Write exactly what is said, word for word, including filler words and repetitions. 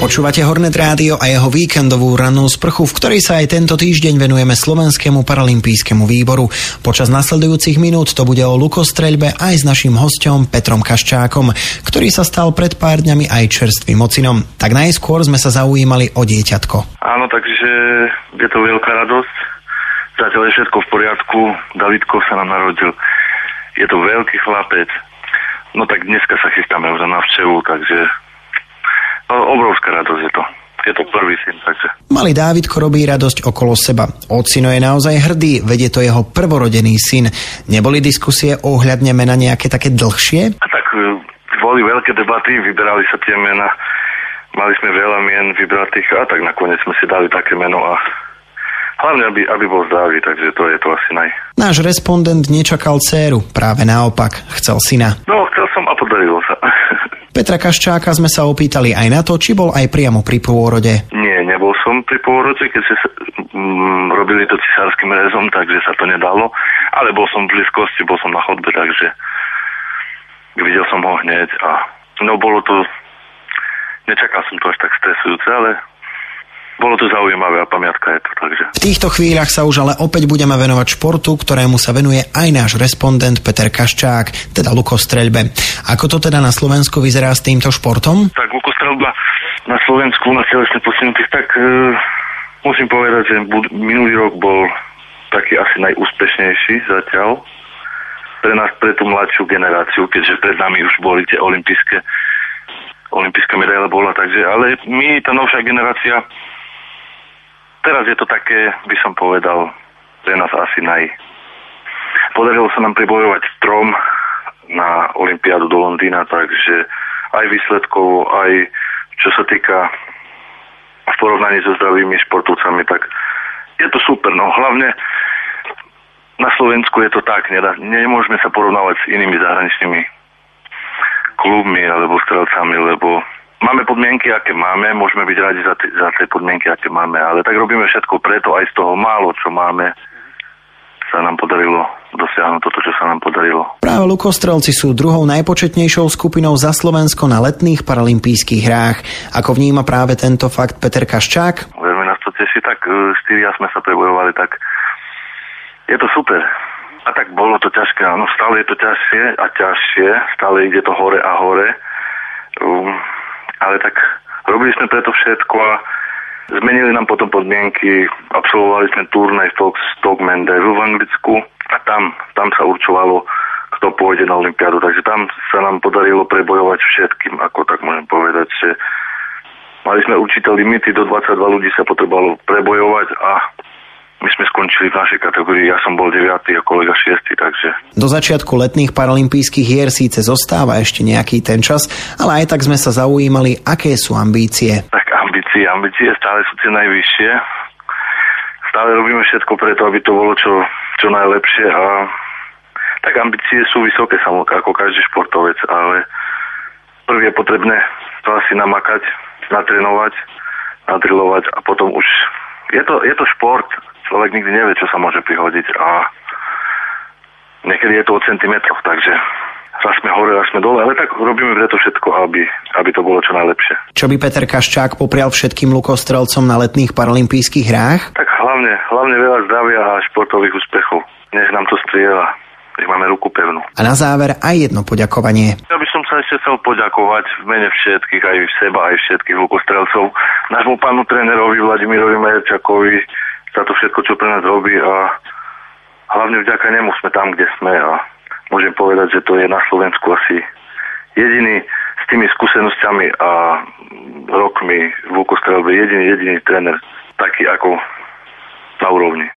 Počúvate Hornet Rádio a jeho víkendovú rannú sprchu, v ktorej sa aj tento týždeň venujeme Slovenskému paralympijskému výboru. Počas nasledujúcich minút to bude o lukostreľbe aj s naším hosťom Petrom Kaščákom, ktorý sa stal pred pár dňami aj čerstvým ocinom. Tak najskôr sme sa zaujímali o dieťatko. Áno, takže je to veľká radosť. Zatiaľ je všetko v poriadku. Davidko sa nám narodil. Je to veľký chlapec. No tak dneska sa chystáme už na návštevu, takže obrovská radosť je to. Je to prvý syn, takže... Malý Dávidko robí radosť okolo seba. Ocino je naozaj hrdý, veď je to jeho prvorodený syn. Neboli diskusie ohľadne mena nejaké také dlhšie? A tak boli veľké debaty, vyberali sa tie mena. Mali sme veľa mien vybratých a tak nakoniec sme si dali také meno a hlavne, aby, aby bol zdravý, takže to je to asi naj... Náš respondent nečakal dcéru, práve naopak, chcel syna. No, chcel som a podarilo sa. Petra Kaščáka sme sa opýtali aj na to, či bol aj priamo pri pôrode. Nie, nebol som pri pôrode, keď sa mm, robili to cisárskym rezom, takže sa to nedalo, ale bol som v blízkosti, bol som na chodbe, takže videl som ho hneď a no bolo to, nečakal som to až tak stresujúce, ale bolo to zaujímavé a pamiatka je to, takže. V týchto chvíľach sa už ale opäť budeme venovať športu, ktorému sa venuje aj náš respondent Peter Kaščák, teda lukostreľbe. Ako to teda na Slovensku vyzerá s týmto športom? Tak lukostreľba na Slovensku na telesne postihnutých, tak e, musím povedať, že minulý rok bol taký asi najúspešnejší zatiaľ pre nás, pre tú mladšiu generáciu, keďže pred nami už boli tie olympijské olympijská medaila bola, takže, ale my, tá novšia generácia, teraz je to také, by som povedal, pre nás asi naj... Podarilo sa nám pribojovať strom na olympiádu do Londýna, takže aj výsledkovo, aj čo sa týka v porovnaní so zdravými športovcami, tak je to super. No hlavne na Slovensku je to tak, nedá, nemôžeme sa porovnávať s inými zahraničnými klubmi alebo strelcami, lebo máme podmienky, aké máme, môžeme byť radi za, t- za tie podmienky, aké máme, ale tak robíme všetko preto, aj z toho málo, čo máme, sa nám podarilo dosiahnuť toto, čo sa nám podarilo. Práve lukostrelci sú druhou najpočetnejšou skupinou za Slovensko na letných paralympijských hrách. Ako vníma práve tento fakt Peter Kaščák? Veľmi nás to teší, tak štyria sme sa prebojovali, tak je to super. A tak bolo to ťažké, áno, stále je to ťažšie a ťažšie, stále ide to hore a hore, um, ale tak robili sme preto všetko a zmenili nám potom podmienky, absolvovali sme turnaj v Stoke-Mandeville v Anglicku a tam, tam sa určovalo, kto pôjde na olympiádu, takže tam sa nám podarilo prebojovať všetkým, ako tak môžem povedať, že mali sme určité limity, do dvadsaťdva ľudí sa potrebovalo prebojovať a my sme skončili v našej kategórii, ja som bol deviaty a kolega šiesty, takže... Do začiatku letných paralympijských hier síce zostáva ešte nejaký ten čas, ale aj tak sme sa zaujímali, aké sú ambície. Tak ambície, ambície stále sú tie najvyššie. Stále robíme všetko preto, aby to bolo čo, čo najlepšie a tak ambície sú vysoké ako každý športovec, ale prvý je potrebné to asi namakať, natrénovať, nadrilovať a potom už... Je to, je to šport, človek nikdy nevie, čo sa môže prihodiť a niekedy je to o centimetroch, takže raz sme hore, raz sme dole, ale tak robíme preto všetko, aby, aby to bolo čo najlepšie. Čo by Peter Kaščák poprial všetkým lukostrelcom na letných paralympijských hrách? Tak hlavne, hlavne veľa zdravia a športových úspechov. Nech nám to strieľa, nech máme ruku pevnú. A na záver aj jedno poďakovanie. Ja by som sa ešte chcel poďakovať v mene všetkých, aj seba, aj všetkých lukostrelcov, nášmu pánu trénerovi Vladimírovi Majerčakovi za to všetko, čo pre nás robí a hlavne vďaka nemu sme tam, kde sme a môžem povedať, že to je na Slovensku asi jediný s tými skúsenosťami a rokmi v lukostrelbe, jediný, jediný tréner taký ako na úrovni.